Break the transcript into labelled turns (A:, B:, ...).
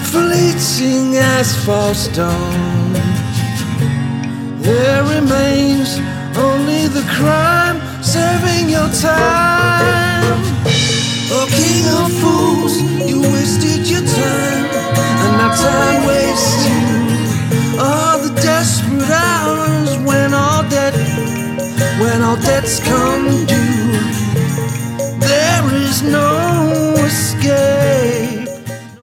A: fleeting asphalt stone. There remains only the crime serving your time. Oh, king of fools, you wasted your time, and now time wastes you. Oh, the desperate hours when all debts come due. There is no escape.